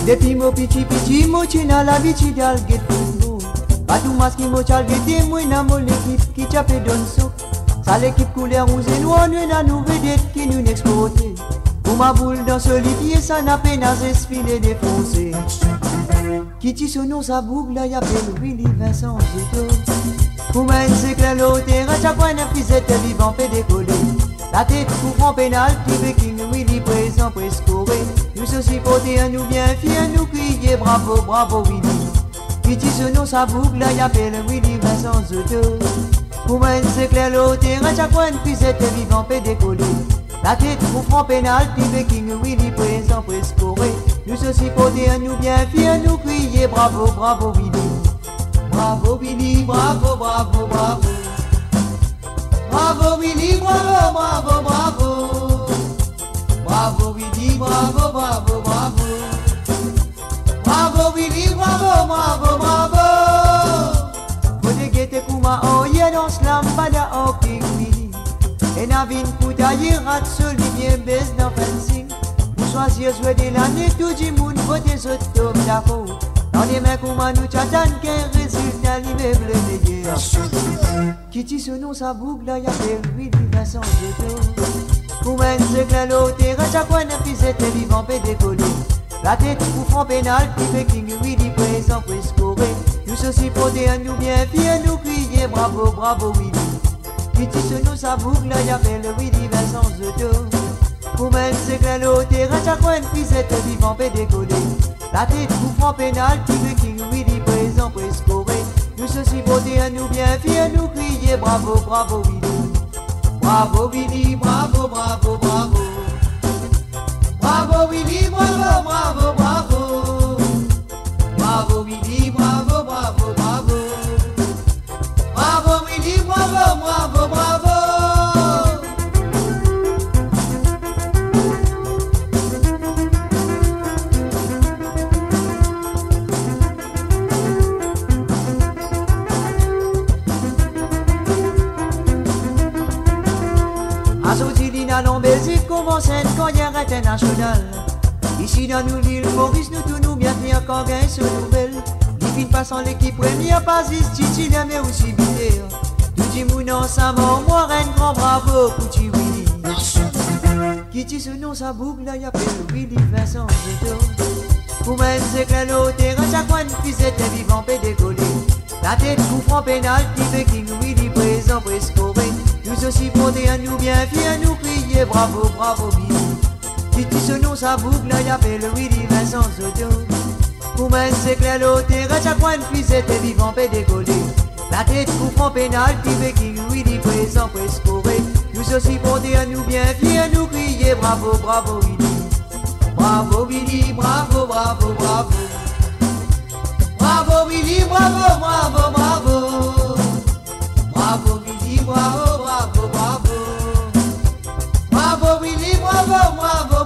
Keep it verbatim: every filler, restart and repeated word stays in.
Depuis mon petit petit mochina la vici dal get football. Batou maski mo chal gete moi na mon l'équipe qui chape donne so. Ça l'équipe couleur rouge et noir nous na nous vedette qui nous exporté. Pour ma boule dans ce lit ça n'a peine à s'esfiler défoncé. Qui tisse son nom sa boucle là y'appelle Willy Vincent Zoto. Pour moi c'est clair l'autre à chaque fois n'a pisette vivant fait décoller. La tête pour prendre pénal, qui veut King Willy présent pour scorer. Nous aussi porter à nous bien fiers, nous crier bravo, bravo Willy. Qui dit ce nom sa boucle, là y'appelle Willy Vincent Zoto. Pour moi c'est clair l'autre, à chaque fois une pisette vivant fait décoller. La tête pour prendre pénal, qui veut King Willy présent pour scorer. Nous aussi porter à nous bien fiers, nous crier bravo, bravo Willy. Bravo Willy, bravo, bravo, bravo. Bravo Willy, bravo, bravo, bravo. Bravo Willy, bravo, bravo, bravo. Bravo Willy, bravo, bravo, bravo. Faut guetter pour ma oye dans slam bada au King Willy. Et n'a vin pour tailler rat soli bien baisse dans fencing. Pour choisir jouer de l'année tout le monde voter ce top d'accord. Dans les mains comme nous t'attendent qu'un résultat l'immeuble de guerre. Qui dit ce nom sa boucle là y'appelle Willy Vincent Zoto. Pour moi c'est clair l'autre à chaque fois n'a pisette vivant peut décoller. La tête pour prendre pénal qui fait King Willy présent pour scorer. Nous aussi porter à nous bien fiers nous crier bravo bravo Willy. Qui dit ce nom sa boucle là y'appelle Willy Vincent Zoto. Pour moi c'est clair l'autre à chaque fois une pisette vivant peut décoller. La tête pour prendre pénal qui fait King Willy présent pour scorer. Nous ceci porter à nous bien fiers, nous crier bravo, bravo Willy. Bravo Willy, bravo, bravo, bravo. Bravo Willy, bravo, bravo, bravo. Bravo Willy, bravo, bravo, bravo. Bravo Willy, bravo, bravo, bravo. En Belgique, commence une carrière internationale. Ici dans nos villes, Maurice, nous tous nous bien tenir quand gagne ce nouvelle. Les filles passant l'équipe première, pas juste titulaire, mais aussi binaire. Tout le monde ensemble, moi, un grand bravo pour tu Willy. Qui dit ce nom, sa boucle, là, y'appelle Willy Vincent Zoto. Pour moi, c'est clair l'autre, à chaque fois une pisette vivant peut décoller. La tête pour prendre pénal, qui fait King Willy présent pour scorer. Nous aussi porter à nous bien fiers, nous crier bravo, bravo Willy. Qui dit ce nom sa boucle, là y'appelle Willy Vincent Zoto. Pour moi c'est clair l'autre, à chaque fois une pisette vivant peut décoller. La tête pour prendre pénal, qui fait King Willy présent pour scorer. Nous aussi porter à nous bien fiers, nous crier bravo, bravo Willy. Bravo Willy, bravo, bravo, bravo. Bravo Willy, bravo, bravo, bravo. Bravo Willy, bravo, bravo, bravo. Bravo Willy, bravo, bravo.